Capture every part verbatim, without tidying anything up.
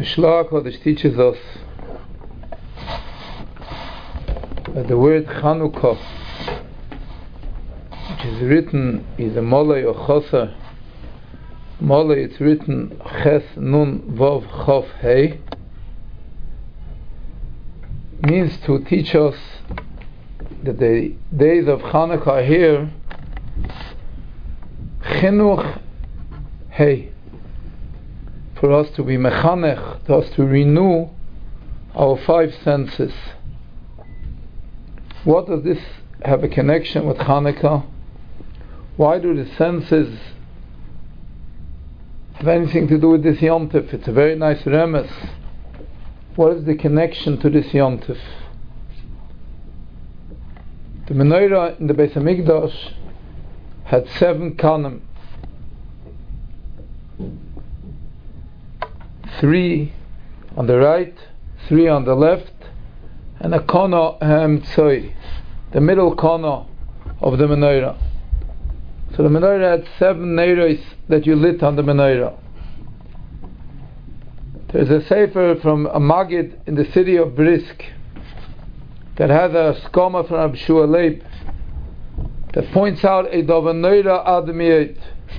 Shloach HaKodesh teaches us that the word Chanukah, which is written is a Molay or Chosa. Molay, it's written Ches Nun Vov Chof Hei, means to teach us that the days of Chanukah are here. Chinuch Hei, for us to be mechanech, to us to renew our five senses. What does this have a connection with Hanukkah? Why do the senses have anything to do with this Yom Tov? It's a very nice remes. What is the connection to this Yom Tov? The menorah in the Beis Hamikdash had seven kanim. Three on the right, three on the left, and a kana hamtzoi, the middle kana of the menorah. So the menorah had seven neiros that you lit on the menorah. There's a sefer from a Maggid in the city of Brisk that has a skoma from Rabbi Shua Leib that points out a menorah ad miyot.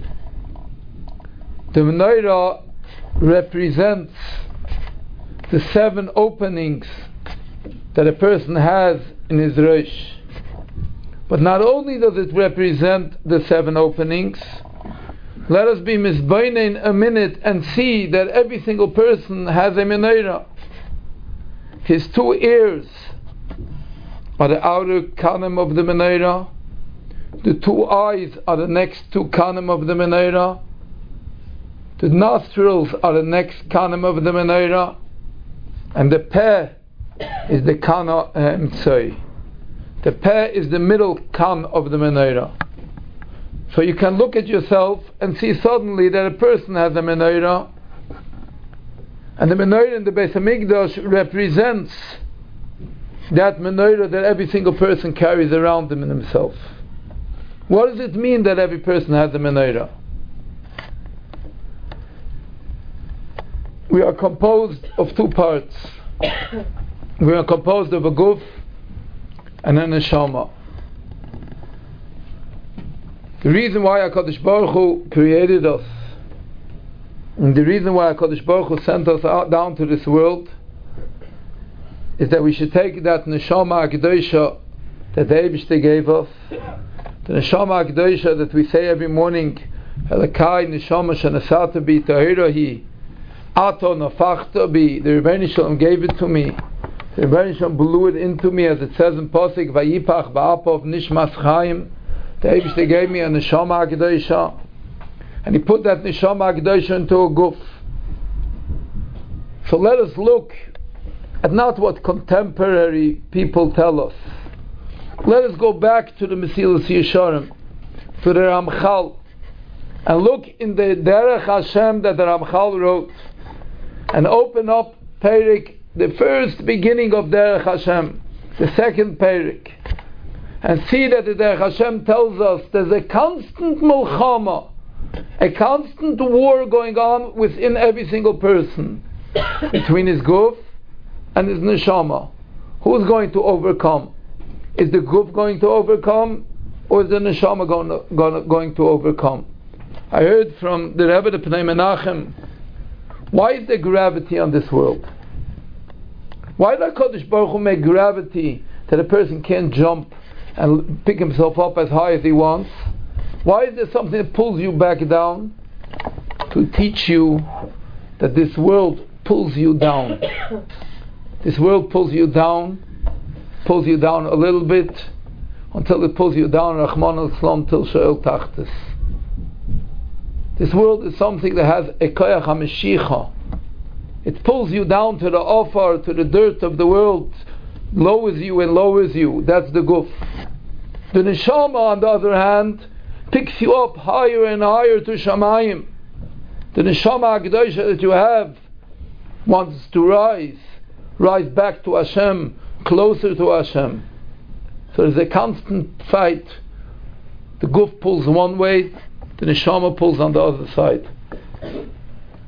The menorah represents the seven openings that a person has in his Rosh. But not only does it represent the seven openings, let us be misbainin a minute and see that every single person has a menorah. His two ears are the outer kanim of the menorah. The two eyes are the next two kanim of the menorah. The nostrils are the next kanim of the menorah. And the peh is the kana emtsoi. The peh is the middle kan of the menorah. So you can look at yourself and see suddenly that a person has a menorah, and the menorah in the Beis Hamikdash represents that menorah that every single person carries around him in himself. What does it mean that every person has a menorah? We are composed of two parts. We are composed of a guf and a neshama. The reason why HaKadosh Baruch Hu created us, and the reason why HaKadosh Baruch Hu sent us out down to this world, is that we should take that neshama HaKadosha that the Eibishter gave us, the neshama HaKadosha that we say every morning, Elakai neshama shenasata bi tahirahi ato nafachta bi, the Rebbeinu Shalom gave it to me, the Rebbeinu Shalom blew it into me, as it says in Posik, Vayipach ba'apov nishmas chaim. The Eibishter gave me a neshama HaKadosha, and he put that neshama HaKadosha into a guf. So let us look at not what contemporary people tell us. Let us go back to the Mesilas Yesharim, to the Ramchal, and look in the Derech Hashem that the Ramchal wrote, and open up Perik, the first beginning of Derech Hashem, the second Perik, and see that the Derech Hashem tells us there's a constant mulchama, a constant war going on within every single person, between his guf and his neshama. Who's going to overcome? Is the guf going to overcome, or is the neshama going to, going, going to overcome? I heard from the Rebbe, the Pnei Menachem, why is there gravity on this world? Why did HaKadosh Baruch Hu make gravity that a person can't jump and pick himself up as high as he wants? Why is there something that pulls you back down? To teach you that this world pulls you down. This world pulls you down, pulls you down a little bit, until it pulls you down, Rahman al-Islam, till She'el Tachtis. This world is something that has a koyach ha-meshicha. It pulls you down to the offer, to the dirt of the world, lowers you and lowers you. That's the guf. The neshama, on the other hand, picks you up higher and higher to Shamayim. The neshama HaKadosha that you have wants to rise, rise back to Hashem, closer to Hashem. So there's a constant fight. The guf pulls one way, the neshama pulls on the other side.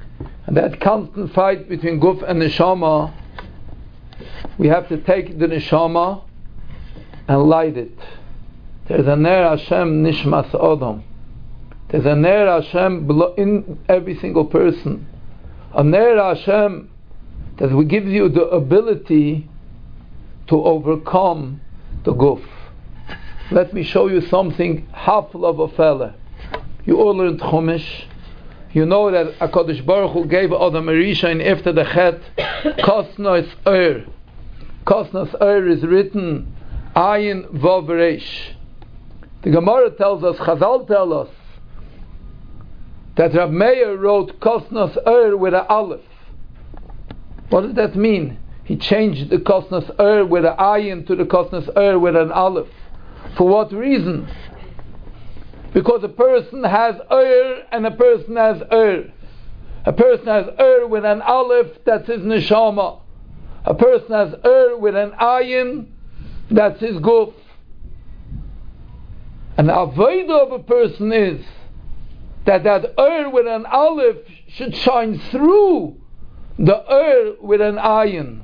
And that constant fight between Guf and Neshama, we have to take the Neshama and light it. There's a Ner Hashem Nishmas Odom. There's a Ner Hashem in every single person. A Ner Hashem that will give you the ability to overcome the Guf. Let me show you something hafl of a fella. You all learned Chumash. You know that HaKadosh Baruch Hu gave Adam Arisha in after the Chet Kosnos Ur. Kosnos Ur is written Ayin Vav Reish. The Gemara tells us, Chazal tell us, that Rab Meir wrote Kosnos Ur with an Aleph. What does that mean? He changed the Kosnos Ur with an Ayin to the Kosnos Ur with an Aleph. For what reason? Because a person has Ur and a person has Ur. A person has Ur with an Aleph, that's his Neshama. A person has Ur with an Ayin, that's his Guf. And the Avodah of a person is that that Ur with an Aleph should shine through the Ur with an Ayin.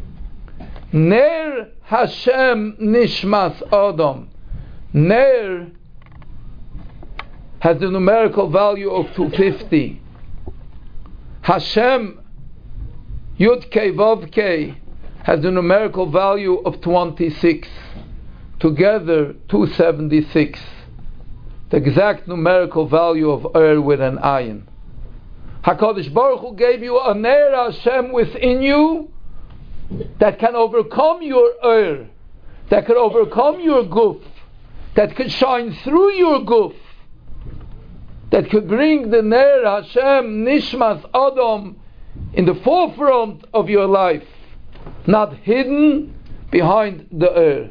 Ner Hashem Nishmas Adam. Ner has the numerical value of two hundred fifty. Hashem Yud Kei Vav Kei has the numerical value of twenty-six. Together, two hundred seventy-six. The exact numerical value of Ur with an Ayin. HaKadosh Baruch Hu gave you a Ner Hashem within you that can overcome your Ur, that can overcome your Guf, that can shine through your Guf, that could bring the Ner Hashem Nishmas Adam in the forefront of your life, not hidden behind the Ur.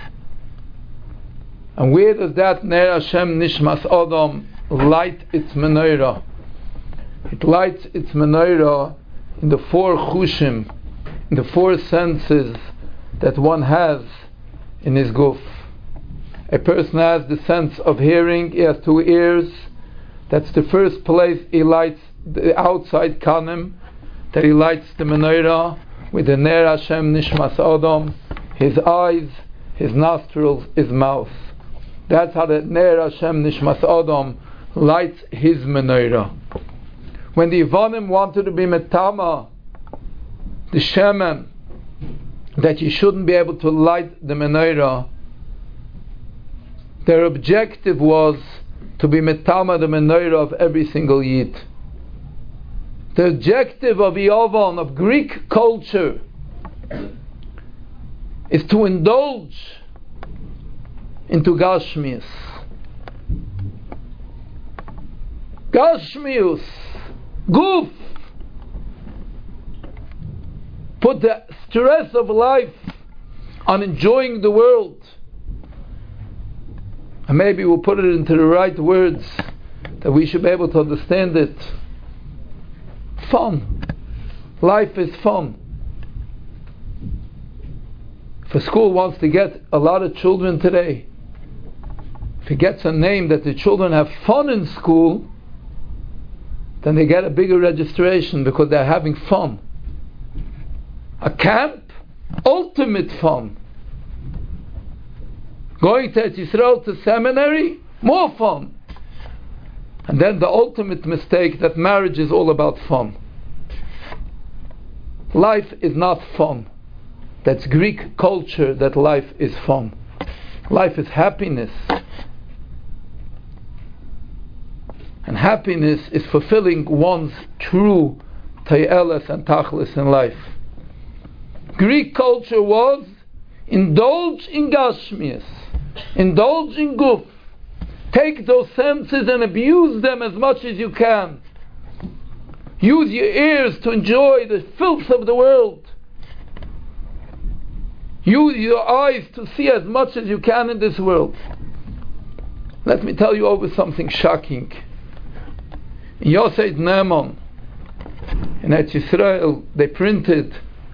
And where does that Ner Hashem Nishmas Adam light its menorah? It lights its menorah in the four chushim, in the four senses that one has in his guf. A person has the sense of hearing, he has two ears. That's the first place he lights the outside kanim, that he lights the menorah with the Ner Hashem Nishmas Adam, his eyes, his nostrils, his mouth. That's how the Ner Hashem Nishmas Adam lights his menorah. When the Yevonim wanted to be metama, the shemen, that you shouldn't be able to light the menorah, their objective was to be metama the menorah of every single yid. The objective of Yavon, of Greek culture, is to indulge into Gashmius. Gashmius, Guf. Put the stress of life on enjoying the world. And maybe we'll put it into the right words that we should be able to understand it. Fun. Life is fun. If a school wants to get a lot of children today, if it gets a name that the children have fun in school, then they get a bigger registration because they're having fun. A camp, ultimate fun. Going to Eretz Yisrael to seminary, more fun. And then the ultimate mistake, that marriage is all about fun. Life is not fun. That's Greek culture, that life is fun. Life is happiness. And happiness is fulfilling one's true tayeles and tachlis in life. Greek culture was indulge in gashmias, indulge in guf, take those senses and abuse them as much as you can. Use your ears to enjoy the filth of the world. Use your eyes to see as much as you can in this world. Let me tell you over something shocking. In Yosef Naaman, in Eretz Yisrael, they printed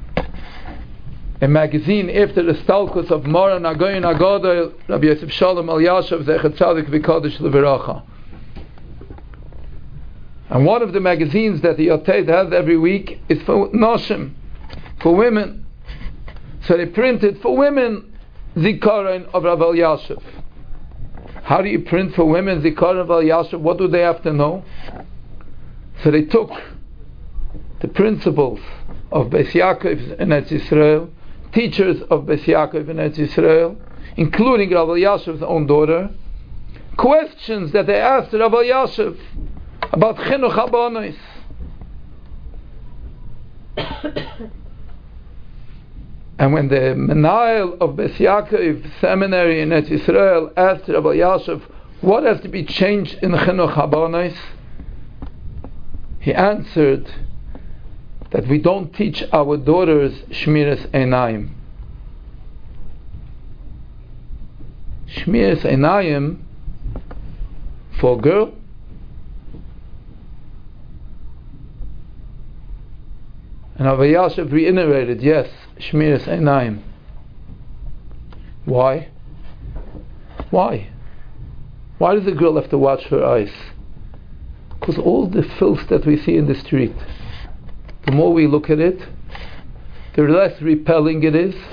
a magazine after the stalkus of Moran Agoyin Agoda, Rabbi Yosef Shalom Al Yashav Zechat Tzadik V'Kodesh L'Veracha. And one of the magazines that the Yoted has every week is for Noshim, for women. So they printed for women Zikaron of Rav Elyashiv. How do you print for women Zikaron of Rav Elyashiv? What do they have to know? So they took the principles of Beis Yaakov in Eretz Yisrael, teachers of Beis Yaakov in Eretz Yisrael, including Rav Elyashiv's own daughter, questions that they asked Rav Elyashiv about Chinuch HaBanos. And when the Menail of Beis Yaakov seminary in Eretz Yisrael asked Rav Elyashiv what has to be changed in Chinuch HaBanos, he answered that we don't teach our daughters Shmiras Einayim. Shmiras Einayim for a girl? And Rav Elyashiv reiterated, yes, Shmiras Einayim. Why? Why? Why does a girl have to watch her eyes? Because all the filth that we see in the street, the more we look at it, the less repelling it is,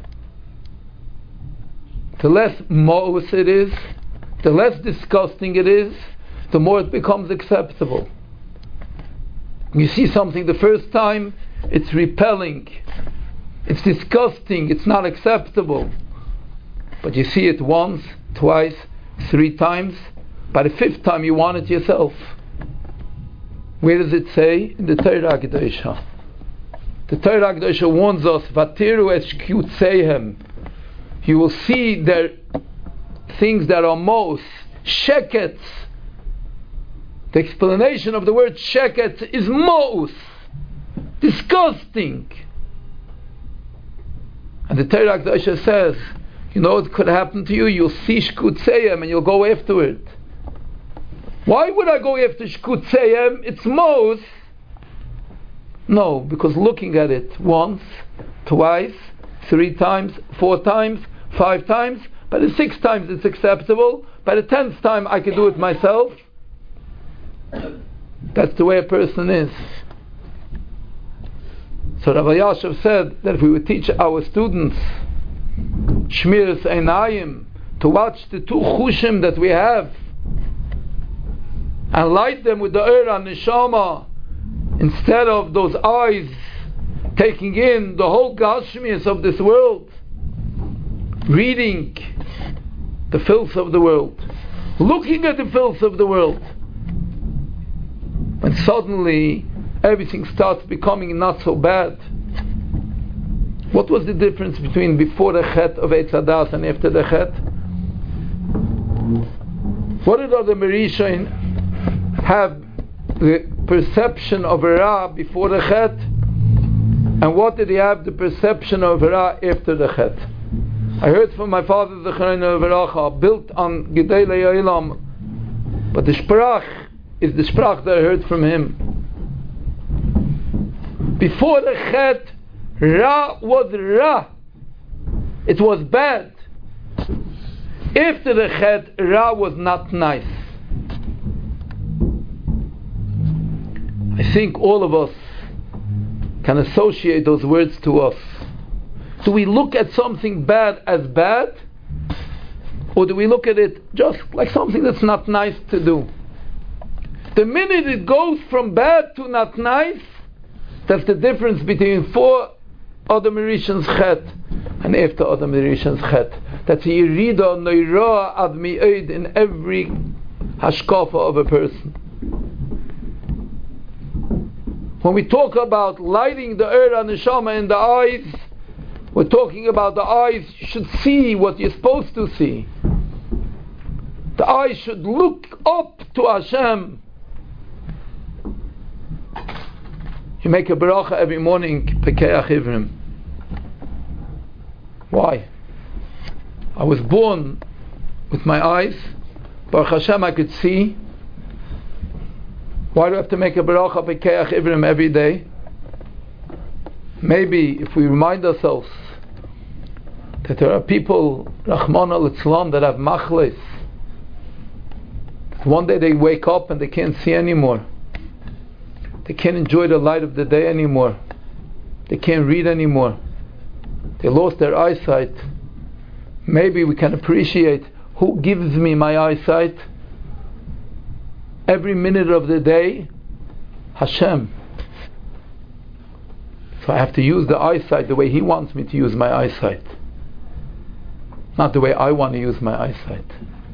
the less mo'us it is, the less disgusting it is, the more it becomes acceptable. You see something the first time, it's repelling, it's disgusting, it's not acceptable. But you see it once, twice, three times, by the fifth time you want it yourself. Where does it say? In the Torah Kedosha. The Torah Kedosha warns us, Vatiru es shkutzehem. You will see their things that are most sheketz. The explanation of the word sheketz is mous, disgusting. And the Torah Kedosha says, you know what could happen to you? You'll see shkutzehem and you'll go after it. Why would I go after shkutzeyem? It's mous. No, because looking at it once, twice, three times, four times, five times, by the sixth times it's acceptable, by the tenth time I can do it myself. That's the way a person is. So Rav Elyashiv said that if we would teach our students Shmiras Einayim, to watch the two chushim that we have, and light them with the Ur and Neshama, instead of those eyes taking in the whole Gashmias of this world, reading the filth of the world, looking at the filth of the world, and suddenly everything starts becoming not so bad. What was the difference between before the Chet of Eitz Hadas and after the Chet? What did other Merishain have the perception of Ra before the Chet, and what did he have the perception of Ra after the Chet? I heard from my father the Zechariah Veracha, built on Gedei Le'olam, but the Sprach is the Sprach that I heard from him. Before the Chet, Ra was Ra, it was bad. After the Chet, Ra was not nice. I think all of us can associate those words to us. Do we look at something bad as bad? Or do we look at it just like something that's not nice to do? The minute it goes from bad to not nice, that's the difference between four Adam Rishon's Chet and after Adam Rishon's Chet. That's a Yerida Neira Ad Mi'ed in every hashkafa of a person. When we talk about lighting the Ur and Neshama in the eyes, we're talking about the eyes should see what you're supposed to see. The eyes should look up to Hashem. You make a beracha every morning, Pekeach Ivrim. Why? I was born with my eyes. Baruch Hashem, I could see. Why do I have to make a beracha Pekeach Ivrim every day? Maybe if we remind ourselves that there are people, Rahman al-Islam, that have machlis. One day they wake up and they can't see anymore. They can't enjoy the light of the day anymore. They can't read anymore. They lost their eyesight. Maybe we can appreciate who gives me my eyesight. Every minute of the day, Hashem. So I have to use the eyesight the way He wants me to use my eyesight, not the way I want to use my eyesight.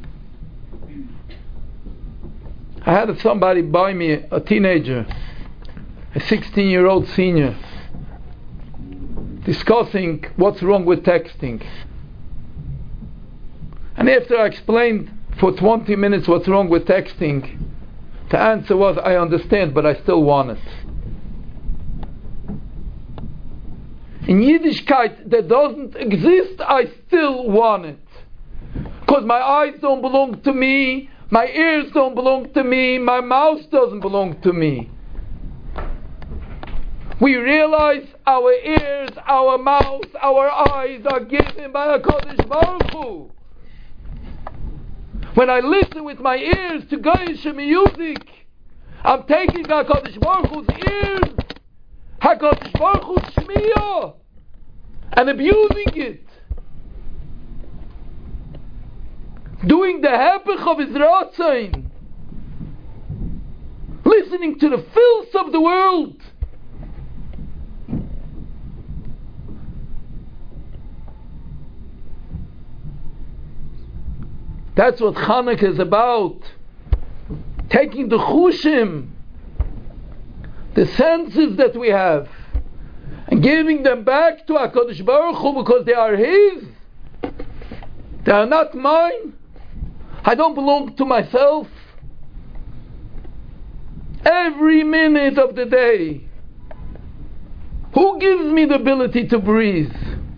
I had somebody buy me, a teenager, a sixteen-year-old senior, discussing what's wrong with texting. And after I explained for twenty minutes what's wrong with texting, the answer was, I understand, but I still want it. In Yiddishkeit, that doesn't exist, I still want it. Because my eyes don't belong to me, my ears don't belong to me, my mouth doesn't belong to me. We realize our ears, our mouth, our eyes are given by HaKadosh Baruch Hu. When I listen with my ears to Goyish music, I'm taking HaKadosh Baruch Hu's ears, HaKadosh Baruch Hu's Shmiyah, and abusing it. Doing the hepech of his Ratzain. Listening to the filth of the world. That's what Chanukah is about. Taking the chushim, the senses that we have, and giving them back to HaKadosh Baruch Hu because they are His. They are not mine. I don't belong to myself. Every minute of the day, who gives me the ability to breathe?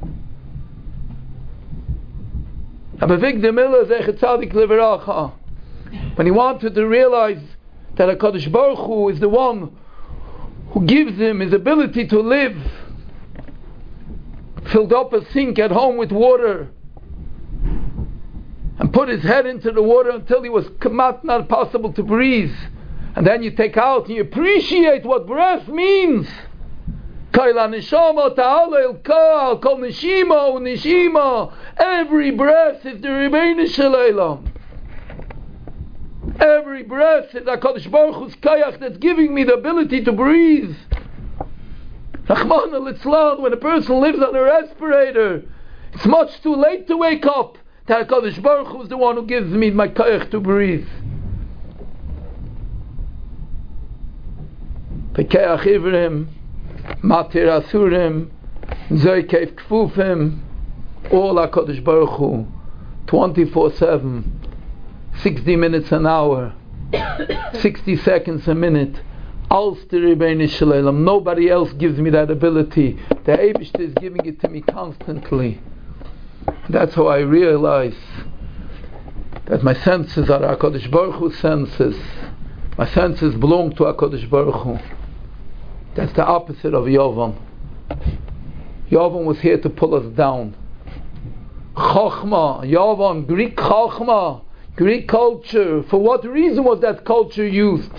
Rabbi Victor Miller, Zecher Tzadik Leveracha, when he wanted to realize that HaKadosh Baruch Hu is the one who gives him his ability to live, filled up a sink at home with water and put his head into the water until he was kamat, not possible to breathe, and then you take out and you appreciate what breath means. Every breath is the Rebbeinu Shalom. Every breath is HaKadosh Baruch Hu's kayach that's giving me the ability to breathe. Rahman al-Itzlan, when a person lives on a respirator, it's much too late to wake up. That HaKadosh Baruch Hu is the one who gives me my kayach to breathe. Pekeach Ivrim, Matir Asurim, Zoikev Kfufim, all HaKadosh Baruch Hu, twenty-four seven, sixty minutes an hour, sixty seconds a minute. Nobody else gives me that ability. The Eibishter is giving it to me constantly. That's how I realize that my senses are HaKadosh Baruch Hu's senses. My senses belong to HaKadosh Baruch Hu. That's the opposite of Yovam. Yovam was here to pull us down. Chochmah, Yovam, Greek Chochmah, Greek culture. For what reason was that culture used?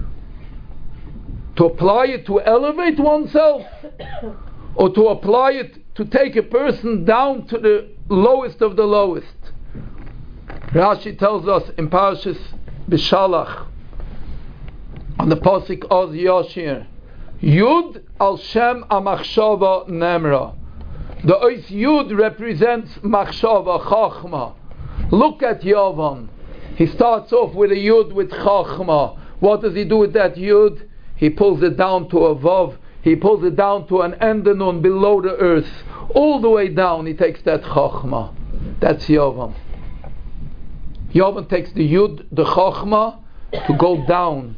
To apply it to elevate oneself, or to apply it to take a person down to the lowest of the lowest? Rashi tells us in Parashas B'Shalach, on the Pasuk Oz Yoshir, Yud al Shem Amachshava Nemra. The Ois Yud represents Machshava, Chachma. Look at Yavan. He starts off with a Yud with Chachma. What does he do with that Yud? He pulls it down to a Vav. He pulls it down to an Endanon below the earth. All the way down he takes that Chachma. That's Yavan. Yavan takes the Yud, the Chachma, to go down.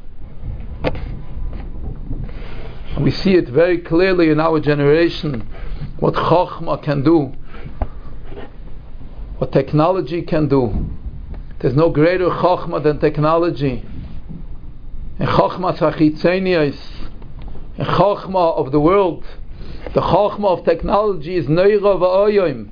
And we see it very clearly in our generation, what Chachma can do, what technology can do. There's no greater Chachma than technology. In Chachma Sachitzenias, in Chachma of the world, the Chachma of technology is Neira V'Oyim.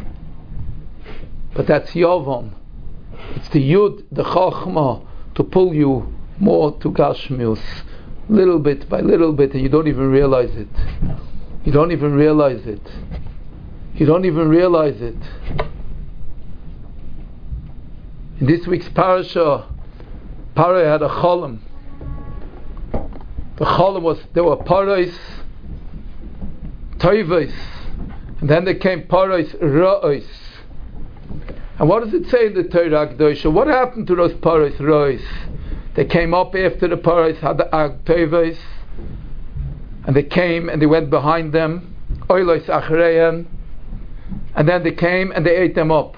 But that's Yovam. It's the Yud, the Chachma, to pull you more to Gashmius. little bit by little bit, and you don't even realize it. You don't even realize it. You don't even realize it. In this week's parasha, Paro had a cholam. The cholam was, there were paros, toivos, and then there came paros, ra'os. And what does it say in the Torah Kedosha? What happened to those paros, ra'os? They came up after the paros had the toivos, and they came and they went behind them, oilos achreihem, and then they came and they ate them up.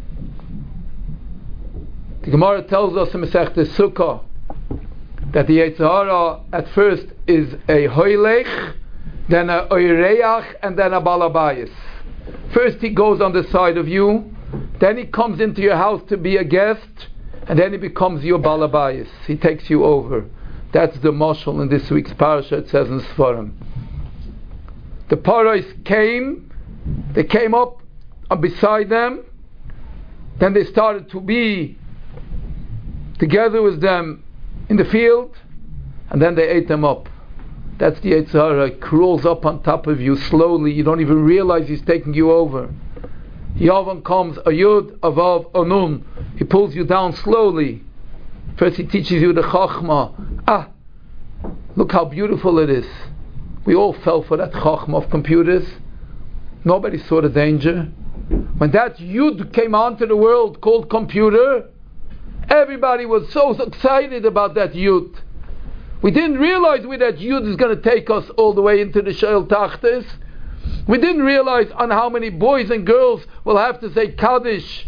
The Gemara tells us in Masechta Sukkah that the Yetzer Hara at first is a hoylech, then a oireach, and then a balabayis. First he goes on the side of you, then he comes into your house to be a guest, and then he becomes your balabayis. He takes you over. That's the mashal in this week's parasha. It says in Sfarim. The paros came, they came up and beside them, then they started to be together with them in the field, and then they ate them up. That's the Yetzer Hara. It crawls up on top of you slowly. You don't even realize he's taking you over. Yavan comes, a Yud, a Vav, a Nun. He pulls you down slowly. First he teaches you the Chachma. Ah, look how beautiful it is. We all fell for that Chachma of computers. Nobody saw the danger. When that Yud came onto the world called computer, everybody was so excited about that Yud. We didn't realize where that Yud is going to take us all the way into the Sheol Tachtes. We didn't realize on how many boys and girls will have to say Kaddish,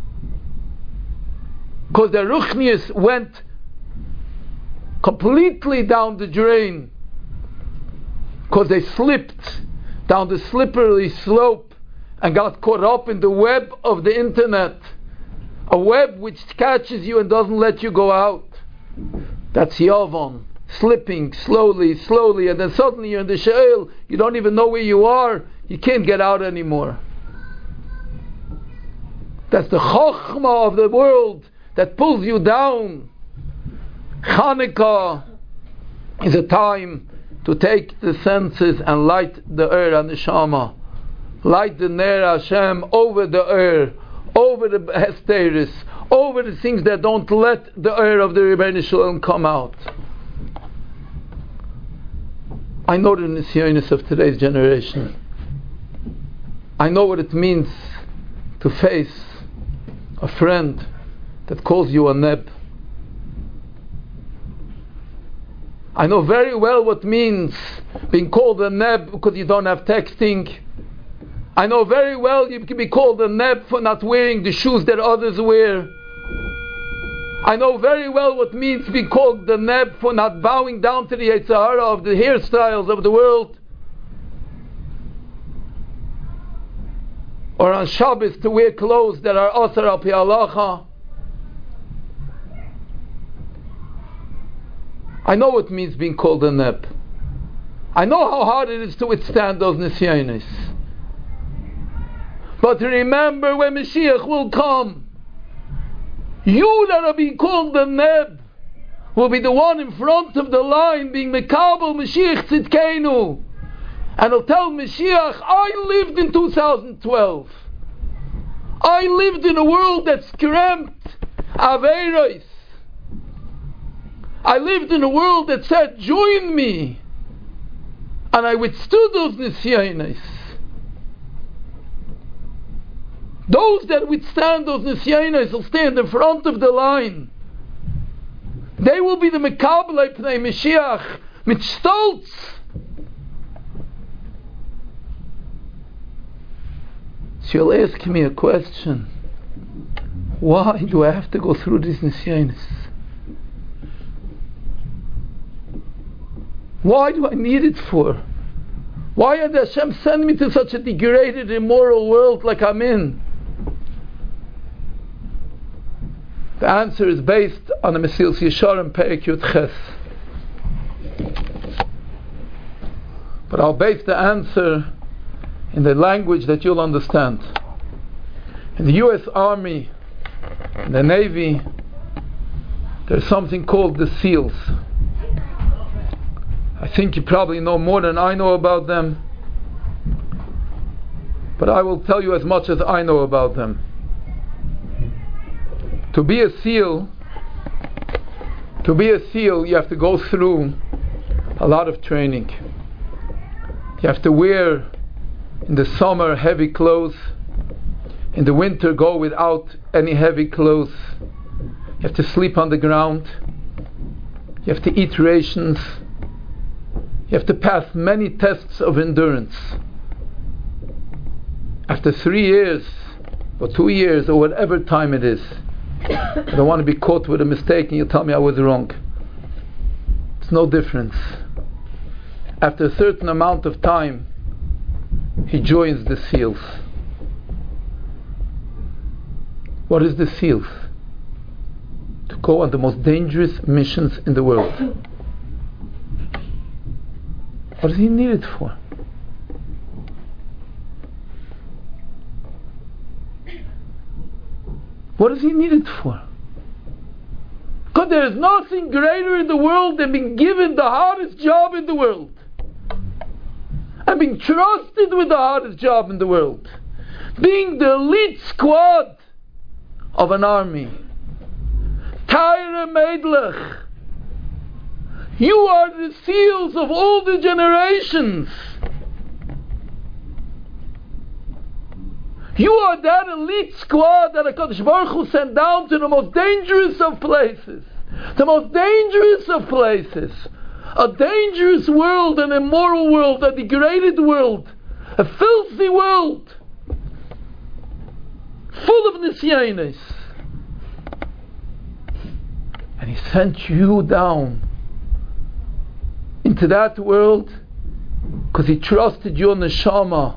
because their Ruchnius went completely down the drain, because they slipped down the slippery slope and got caught up in the web of the internet, a web which catches you and doesn't let you go out. That's Yavon, slipping slowly, slowly, and then suddenly you're in the Sheol, you don't even know where you are, you can't get out anymore. That's the Chochmah of the world that pulls you down. Chanukah is a time to take the senses and light the Ur and the Shama. Light the Ner Hashem over the Ur, over the Hesteris, over the things that don't let the Ur of the Rebbeinu Shalom come out. I know the nisyonis of today's generation. I know what it means to face a friend that calls you a neb. I know very well what means being called a neb because you don't have texting. I know very well you can be called a neb for not wearing the shoes that others wear. I know very well what means being called the neb for not bowing down to the Yetzer Hara of the hairstyles of the world. Or on Shabbos to wear clothes that are asar al pi halacha. I know what it means being called a neb. I know how hard it is to withstand those nisyonis. But remember, when Mashiach will come, you that are being called the neb will be the one in front of the line being mekabel Mashiach Tzidkenu, and he'll tell Mashiach, I lived in two thousand twelve. I lived in a world that's cramped aveiros. I lived in a world that said, join me, and I withstood those nisyonos. Those that withstand those nisyonos will stand in front of the line. They will be the mekabelei pnei Mashiach mit stolz. So you'll ask me a question. Why do I have to go through these nisyonos? Why do I need it for? Why did Hashem send me to such a degraded, immoral world like I'm in? The answer is based on the Mesilas Yesharim Perek Yud Ches. But I'll base the answer in the language that you'll understand. In the U S Army, in the Navy, there's something called the SEALs. I think you probably know more than I know about them, but I will tell you as much as I know about them. To be a SEAL, to be a SEAL, you have to go through a lot of training. You have to wear, in the summer, heavy clothes. In the winter, go without any heavy clothes. You have to sleep on the ground. You have to eat rations. You have to pass many tests of endurance. After three years, or two years, or whatever time it is, I don't want to be caught with a mistake and you tell me I was wrong. It's no difference. After a certain amount of time, he joins the SEALs. What is the SEALs? To go on the most dangerous missions in the world. What does he need it for? What does he need it for? Because there is nothing greater in the world than being given the hardest job in the world. And being trusted with the hardest job in the world. Being the elite squad of an army. Tyre Meidlich. You are the SEALs of all the generations. You are that elite squad that HaKadosh Baruch Hu sent down to the most dangerous of places. The most dangerous of places. A dangerous world, an immoral world, a degraded world, a filthy world, full of nisyanis. And he sent you down into that world because he trusted your neshama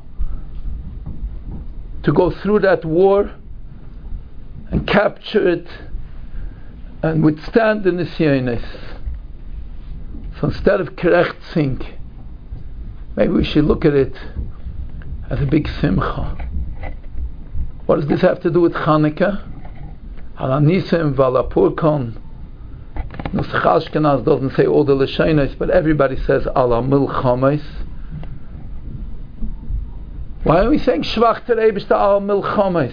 to go through that war and capture it and withstand the nisyanis. So instead of kerechtzing, maybe we should look at it as a big simcha. What does this have to do with Chanukah? Ala Nisim v'ala Purkan. Nusach Ashkenaz doesn't say all the Lashonos, but everybody says Ala Milchames. Why are we saying Shvach Terebishta Ala Milchames?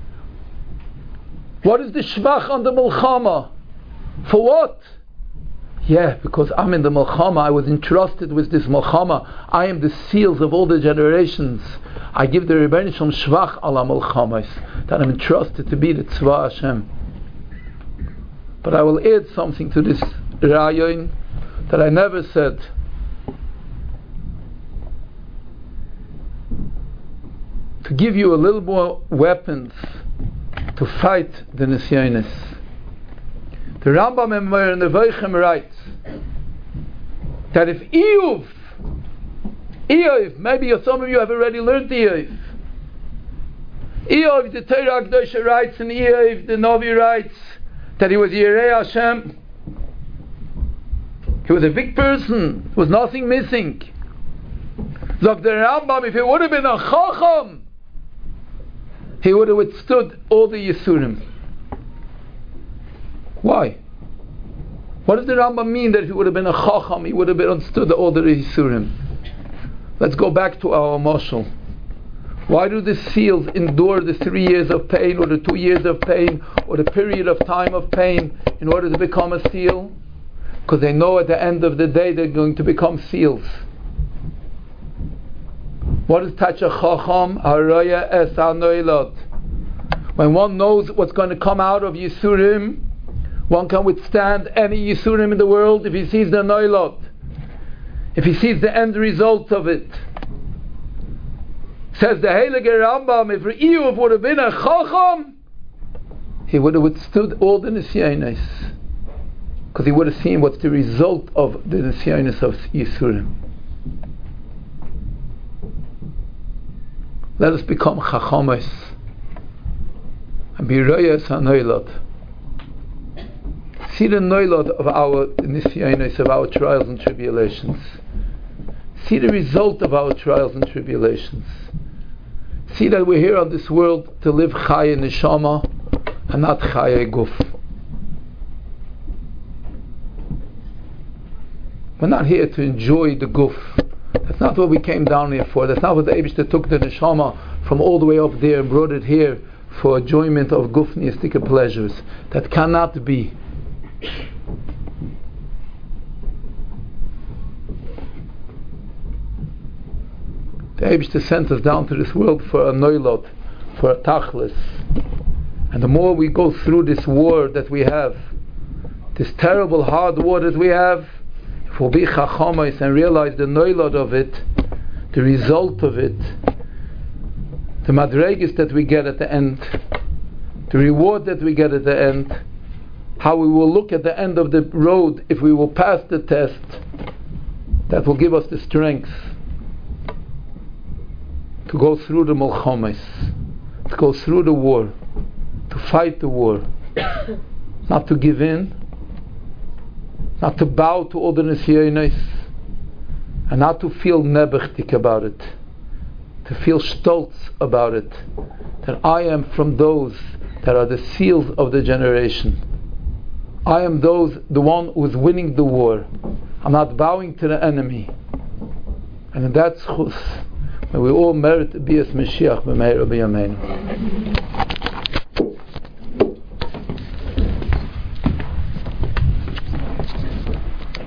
What is the Shvach on the Milchama? For what? Yeah, because I'm in the Milchama. I was entrusted with this Milchama. I am the SEALs of all the generations. I give the Rebbeinu Shalom Shvach Ala Milchames, that I'm entrusted to be the Tzva Hashem. But I will add something to this Rayon that I never said. To give you a little more weapons to fight the Nisyanis. The Rambam in Nevoichem writes that if Iyuv, Iyuv, maybe some of you have already learned Iyuv. Iyuv, the Torah Kedosha writes, and Iyuv, the Novi writes, that he was Yirei Hashem. He was a big person. There was nothing missing. Zog the Rambam, if he would have been a Chacham, he would have withstood all the Yisurim. Why? What does the Rambam mean that if he would have been a Chacham, he would have been understood all the Yisurim? Let's go back to our Mashal. Why do the SEALs endure the three years of pain, or the two years of pain, or the period of time of pain in order to become a SEAL? Because they know at the end of the day they're going to become SEALs. What is Tacha Chacham? Haraya es hanoilot. When one knows what's going to come out of Yisurim, one can withstand any Yisurim in the world if he sees the noilot, if he sees the end result of it. Says the Heilige Rambam, if Iyuv would have been a Chacham, he would have withstood all the Nisyanis, because he would have seen what's the result of the Nisyanis of Yisurim. Let us become Chachamis and be Royas HaNoilot. See the Noilot of our Nisyanis, of our trials and tribulations. See the result of our trials and tribulations. See that we're here on this world to live Chaya Neshama and not Chaya Guf. We're not here to enjoy the guf. That's not what we came down here for. That's not what the Eibishter took the neshama from all the way up there and brought it here for enjoyment of gufniistic pleasures. That cannot be. The Eibishter sent us down to this world for a noilot, for a tachlis. And the more we go through this war that we have, this terrible hard war that we have, if we'll be chachamais and realize the noilot of it, the result of it, the madregis that we get at the end, the reward that we get at the end, how we will look at the end of the road if we will pass the test, that will give us the strength to go through the milchames, to go through the war, to fight the war, not to give in, not to bow to all the nisyonos, and not to feel nebechtik about it, to feel stolz about it, that I am from those that are the seals of the generation. I am those, the one who is winning the war. I'm not bowing to the enemy. And in that schus, may we all merit to be as Mashiach b'meir b'yameinu.